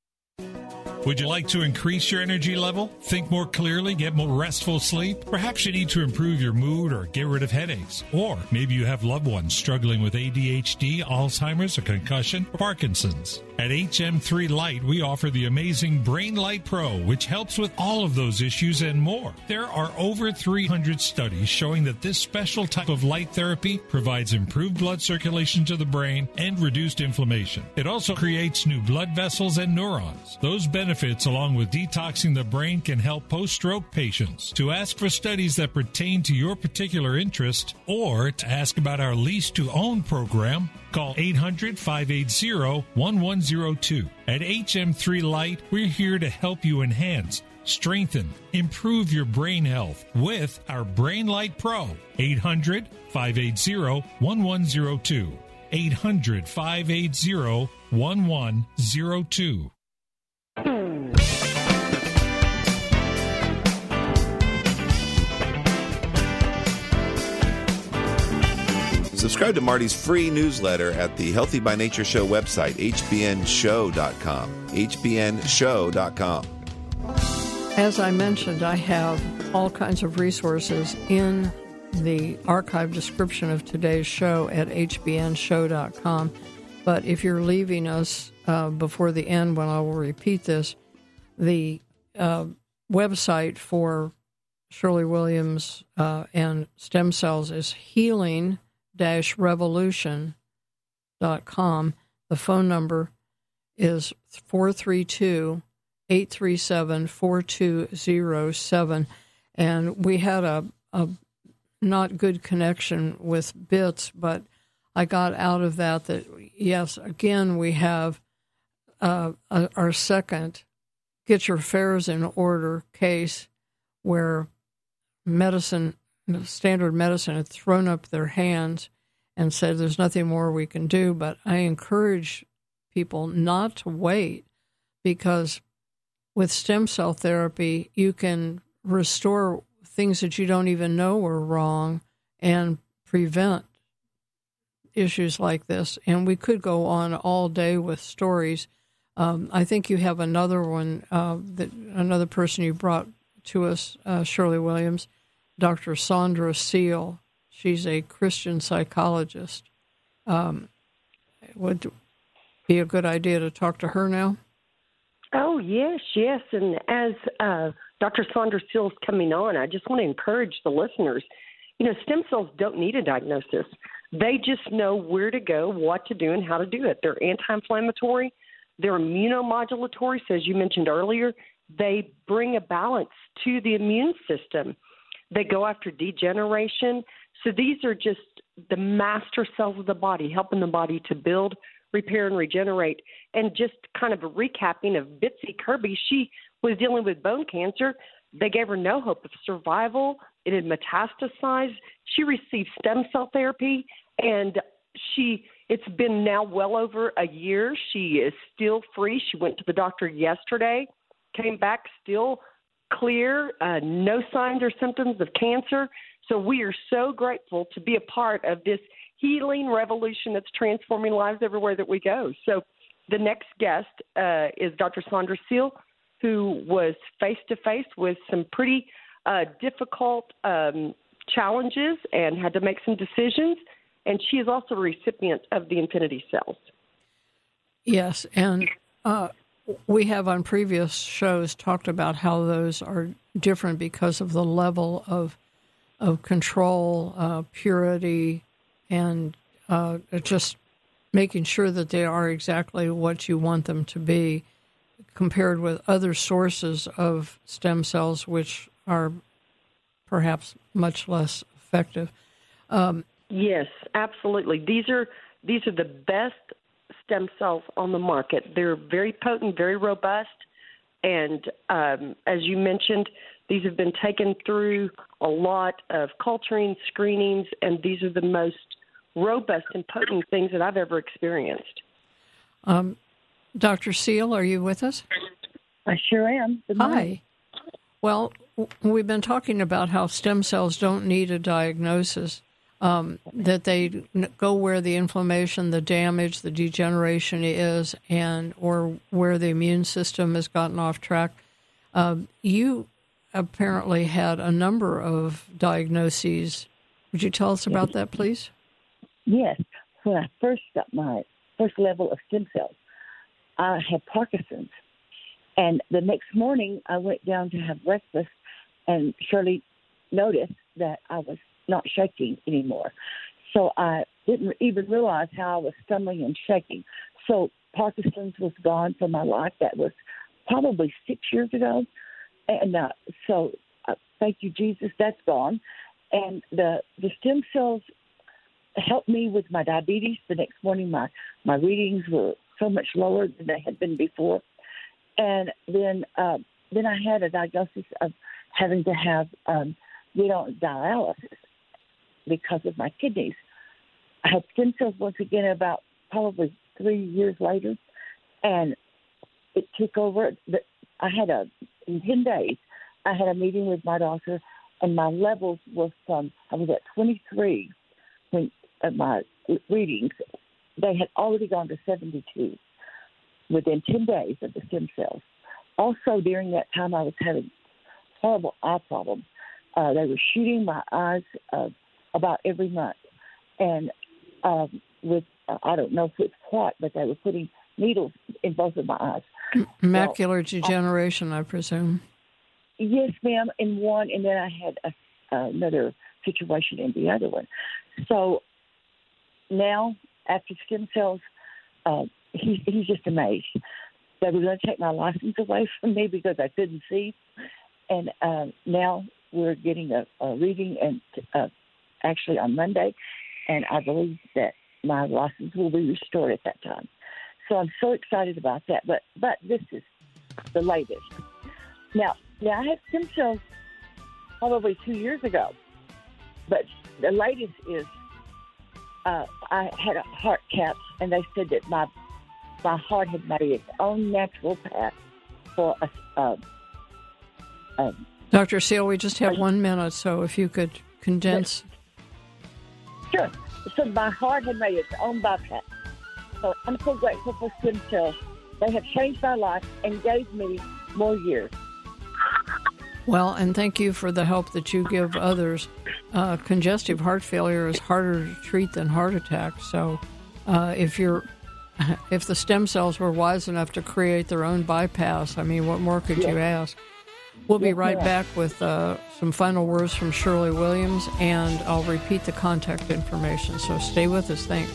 Would you like to increase your energy level? Think more clearly, get more restful sleep? Perhaps you need to improve your mood or get rid of headaches. Or maybe you have loved ones struggling with A D H D, Alzheimer's, or concussion, or Parkinson's. At H M three Light, we offer the amazing Brain Light Pro, which helps with all of those issues and more. There are over three hundred studies showing that this special type of light therapy provides improved blood circulation to the brain and reduced inflammation. It also creates new blood vessels and neurons. Those benefits, along with detoxing the brain, can help post-stroke patients. To ask for studies that pertain to your particular interest or to ask about our lease-to-own program, call eight hundred, five eight zero, one one zero two. At H M three Light, we're here to help you enhance, strengthen, improve your brain health with our Brain Light Pro. eight hundred, five eight zero, one one zero two. eight hundred, five eight zero, one one zero two. Subscribe to Marty's free newsletter at the Healthy by Nature Show website, H B N show dot com. H B N show dot com. As I mentioned, I have all kinds of resources in the archive description of today's show at H B N show dot com. But if you're leaving us uh, before the end, when I will repeat this, the uh, website for Shirley Williams uh, and stem cells is healing dash revolution dot com. The phone number is four three two, eight three seven, four two zero seven. And we had a, a not good connection with bits, but I got out of that that, yes, again, we have uh, our second Get Your Affairs in Order case where medicine, standard medicine, had thrown up their hands and said there's nothing more we can do. But I encourage people not to wait, because with stem cell therapy, you can restore things that you don't even know were wrong and prevent issues like this. And we could go on all day with stories. Um, I think you have another one, uh, that another person you brought to us, uh, Shirley Williams, Doctor Sandra Seal. She's a Christian psychologist. Um, would be a good idea to talk to her now? Oh, yes, yes. And as uh, Doctor Sandra Seal's coming on, I just want to encourage the listeners. You know, stem cells don't need a diagnosis. They just know where to go, what to do, and how to do it. They're anti-inflammatory. They're immunomodulatory. So as you mentioned earlier, they bring a balance to the immune system. They go after degeneration. So these are just the master cells of the body, helping the body to build, repair, and regenerate. And just kind of a recapping of Bitsy Kirby, she was dealing with bone cancer. They gave her no hope of survival. It had metastasized. She received stem cell therapy, and she it's been now well over a year. She is still free. She went to the doctor yesterday, came back still clear, uh, no signs or symptoms of cancer. So we are so grateful to be a part of this healing revolution that's transforming lives everywhere that we go. So the next guest uh, is Doctor Sandra Seal, who was face-to-face with some pretty uh, difficult um, challenges and had to make some decisions. And she is also a recipient of the Infinity Cells. Yes, and uh, we have on previous shows talked about how those are different because of the level of of control, uh, purity, and uh, just making sure that they are exactly what you want them to be, compared with other sources of stem cells, which are perhaps much less effective. Um, yes, absolutely. These are these are the best stem cells on the market. They're very potent, very robust, and um, as you mentioned, these have been taken through a lot of culturing, screenings, and these are the most robust and potent things that I've ever experienced. Um, Doctor Seal, are you with us? I sure am. Good morning. Hi. Well, we've been talking about how stem cells don't need a diagnosis, um, that they go where the inflammation, the damage, the degeneration is, and or where the immune system has gotten off track. Um, you apparently had a number of diagnoses. Would you tell us about that, please? Yes. When I first got my first level of stem cells, I had Parkinson's. And the next morning, I went down to have breakfast, and Shirley noticed that I was not shaking anymore. So I didn't even realize how I was stumbling and shaking. So Parkinson's was gone from my life. That was probably six years ago. And uh, so uh, thank you, Jesus, that's gone. And the, the stem cells helped me with my diabetes. The next morning, my, my readings were so much lower than they had been before. And then uh, then I had a diagnosis of having to have um, renal dialysis because of my kidneys. I had stem cells once again about probably three years later, and it took over. I had a, in ten days, I had a meeting with my doctor, and my levels were from, I was at twenty-three when at my readings, they had already gone to seventy-two within ten days of the stem cells. Also, during that time, I was having horrible eye problems. Uh, they were shooting my eyes uh, about every month. And um, with, uh, I don't know if it's what, but they were putting needles in both of my eyes. Macular well, degeneration, I, I presume. Yes, ma'am, in one, and then I had a, uh, another situation in the other one. So now, after stem cells, uh, he, he's just amazed. They were going to take my license away from me because I couldn't see. And uh, now we're getting a, a reading, and uh, actually on Monday, and I believe that my license will be restored at that time. So I'm so excited about that. But but this is the latest. Now, now I had stem cells probably two years ago, but the latest is uh, I had a heart cath, and they said that my my heart had made its own natural path for a. Uh, uh, Doctor Seal, we just have one minute, so if you could condense. Sure. So my heart had made its own bypass. So I'm so grateful for stem cells. They have changed my life and gave me more years. Well, and thank you for the help that you give others. Uh, congestive heart failure is harder to treat than heart attack. So uh, if you're, if the stem cells were wise enough to create their own bypass, I mean, what more could yes. you ask? We'll be yes, right ma'am. back with uh, some final words from Shirley Williams, and I'll repeat the contact information. So stay with us. Thanks.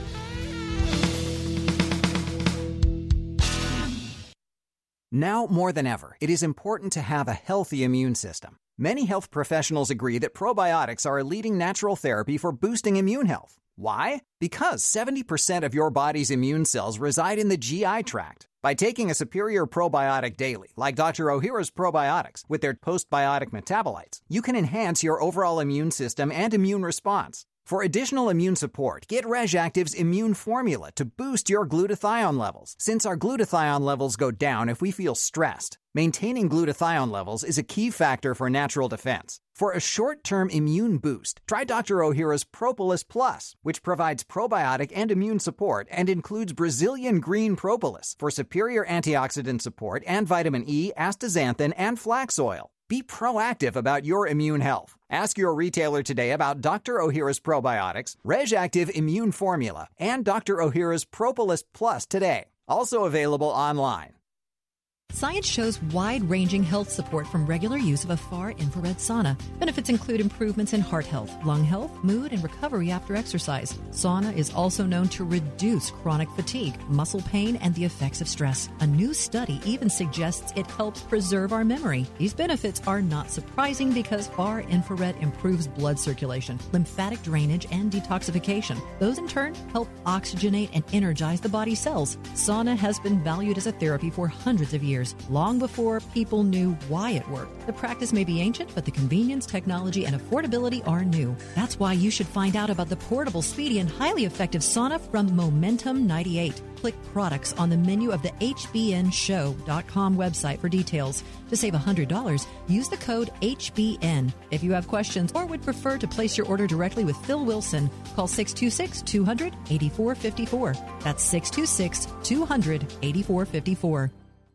Now more than ever, it is important to have a healthy immune system. Many health professionals agree that probiotics are a leading natural therapy for boosting immune health. Why? Because seventy percent of your body's immune cells reside in the G I tract. By taking a superior probiotic daily, like Doctor Ohhira's probiotics, with their postbiotic metabolites, you can enhance your overall immune system and immune response. For additional immune support, get RegActive's Immune Formula to boost your glutathione levels, since our glutathione levels go down if we feel stressed. Maintaining glutathione levels is a key factor for natural defense. For a short-term immune boost, try Doctor Ohhira's Propolis Plus, which provides probiotic and immune support and includes Brazilian green propolis for superior antioxidant support and vitamin E, astaxanthin, and flax oil. Be proactive about your immune health. Ask your retailer today about Doctor Ohhira's probiotics, RegActive Immune Formula, and Doctor Ohhira's Propolis Plus today. Also available online. Science shows wide-ranging health support from regular use of a far-infrared sauna. Benefits include improvements in heart health, lung health, mood, and recovery after exercise. Sauna is also known to reduce chronic fatigue, muscle pain, and the effects of stress. A new study even suggests it helps preserve our memory. These benefits are not surprising because far-infrared improves blood circulation, lymphatic drainage, and detoxification. Those, in turn, help oxygenate and energize the body's cells. Sauna has been valued as a therapy for hundreds of years, long before people knew why it worked. The practice may be ancient, but the convenience, technology, and affordability are new. That's why you should find out about the portable, speedy, and highly effective sauna from Momentum ninety-eight. Click products on the menu of the H B N show dot com website for details. To save one hundred dollars, use the code H B N. If you have questions or would prefer to place your order directly with Phil Wilson, call six two six, two hundred, eighty-four fifty-four. That's six two six, two hundred, eighty-four fifty-four.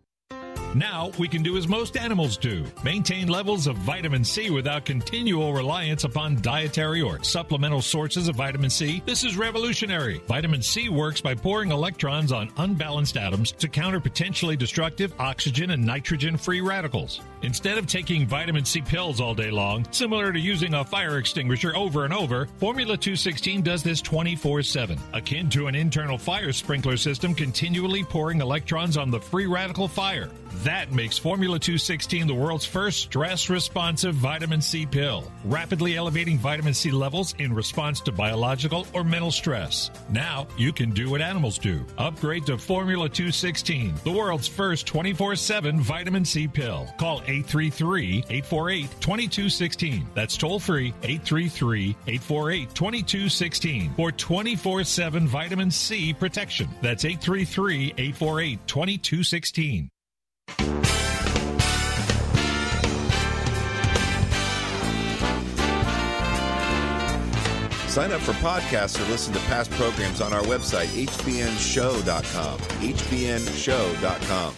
Now we can do as most animals do, maintain levels of vitamin C without continual reliance upon dietary or supplemental sources of vitamin C. This is revolutionary. Vitamin C works by pouring electrons on unbalanced atoms to counter potentially destructive oxygen and nitrogen free radicals. Instead of taking vitamin C pills all day long, similar to using a fire extinguisher over and over, Formula two sixteen does this twenty-four seven, akin to an internal fire sprinkler system continually pouring electrons on the free radical fire. That makes Formula two sixteen the world's first stress-responsive vitamin C pill, rapidly elevating vitamin C levels in response to biological or mental stress. Now, you can do what animals do. Upgrade to Formula two sixteen, the world's first twenty-four seven vitamin C pill. Call eight three three, eight four eight, two two one six. That's toll-free, eight three three, eight four eight, two two one six for twenty-four seven vitamin C protection. That's eight three three, eight four eight, two two one six. Sign up for podcasts or listen to past programs on our website, H B N show dot com. H B N show dot com.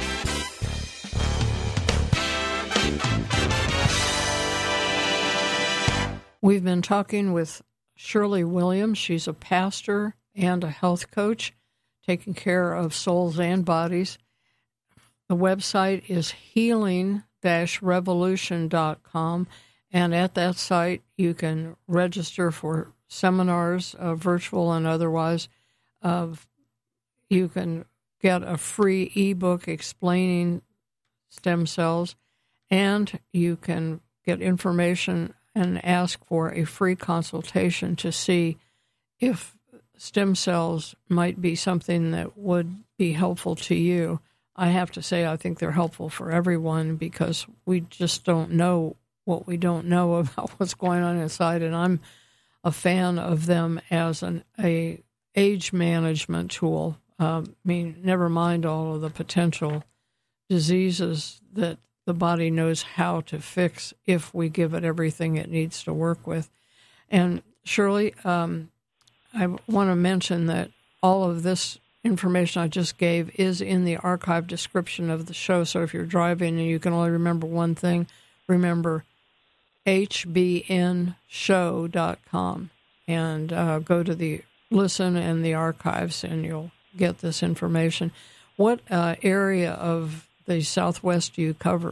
We've been talking with Shirley Williams. She's a pastor and a health coach, taking care of souls and bodies. The website is healing dash revolution dot com, and at that site you can register for seminars, uh, virtual and otherwise. Uh, you can get a free ebook explaining stem cells, and you can get information and ask for a free consultation to see if stem cells might be something that would be helpful to you. I have to say I think they're helpful for everyone because we just don't know what we don't know about what's going on inside, and I'm a fan of them as an a age management tool. Um, I mean, never mind all of the potential diseases that the body knows how to fix if we give it everything it needs to work with. And Shirley, um, I want to mention that all of this information I just gave is in the archive description of the show. So if you're driving and you can only remember one thing, remember H B N show dot com and uh, go to the listen and the archives and you'll get this information. What uh, area of the Southwest do you cover?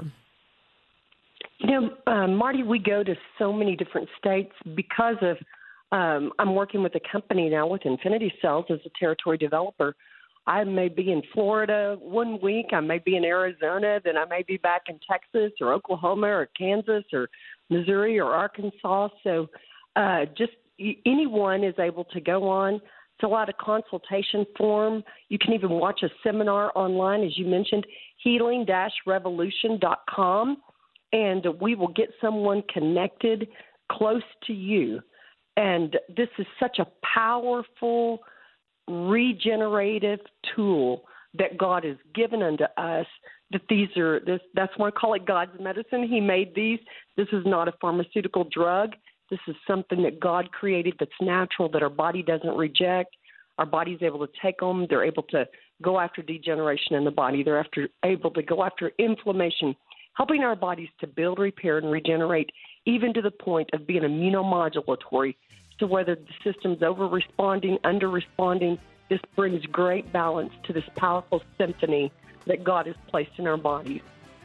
You know, uh, Marty, we go to so many different states because of um, I'm working with a company now with Infinity Cells as a territory developer. I may be in Florida one week, I may be in Arizona, then I may be back in Texas or Oklahoma or Kansas or Missouri or Arkansas. So uh, just anyone is able to go on, fill out a consultation form. You can even watch a seminar online, as you mentioned, healing dash revolution dot com, and we will get someone connected close to you. And this is such a powerful, regenerative tool that God has given unto us, that these are, this, that's why I call it God's medicine. He made these. This is not a pharmaceutical drug. This is something that God created that's natural, that our body doesn't reject. Our body's able to take them. They're able to go after degeneration in the body. They're after, able to go after inflammation, helping our bodies to build, repair, and regenerate, even to the point of being immunomodulatory. So whether the system's over-responding, under-responding, this brings great balance to this powerful symphony that God has placed in our bodies.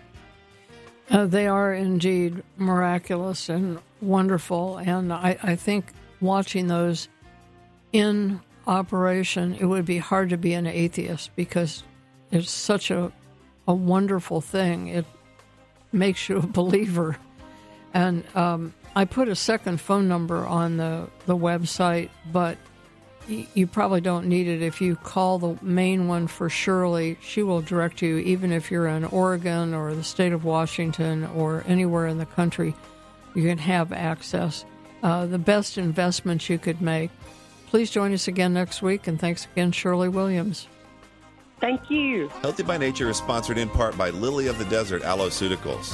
Uh, they are indeed miraculous and wonderful, and I, I think watching those in operation, it would be hard to be an atheist because it's such a, a wonderful thing. It makes you a believer. And um, I put a second phone number on the, the website, but y- you probably don't need it. If you call the main one for Shirley, she will direct you, even if you're in Oregon or the state of Washington or anywhere in the country, you can have access. Uh, the best investment you could make. Please join us again next week, and thanks again, Shirley Williams. Thank you. Healthy by Nature is sponsored in part by Lily of the Desert Alloceuticals.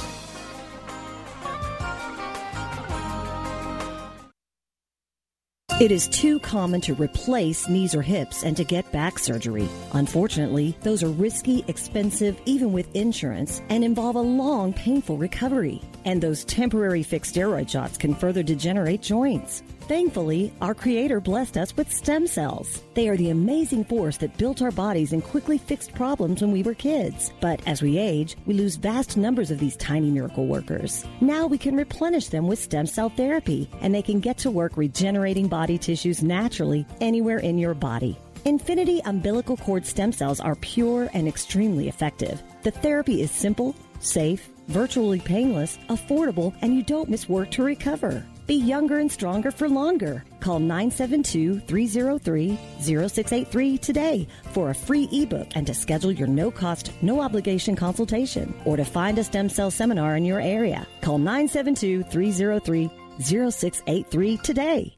It is too common to replace knees or hips and to get back surgery. Unfortunately, those are risky, expensive, even with insurance, and involve a long, painful recovery. And those temporary fixed steroid shots can further degenerate joints. Thankfully, our Creator blessed us with stem cells. They are the amazing force that built our bodies and quickly fixed problems when we were kids. But as we age, we lose vast numbers of these tiny miracle workers. Now we can replenish them with stem cell therapy, and they can get to work regenerating body tissues naturally anywhere in your body. Infinity umbilical cord stem cells are pure and extremely effective. The therapy is simple, safe, virtually painless, affordable, and you don't miss work to recover. Be younger and stronger for longer. Call nine seven two, three zero three, zero six eight three today for a free ebook and to schedule your no-cost, no-obligation consultation or to find a stem cell seminar in your area. Call nine seven two, three zero three, zero six eight three today.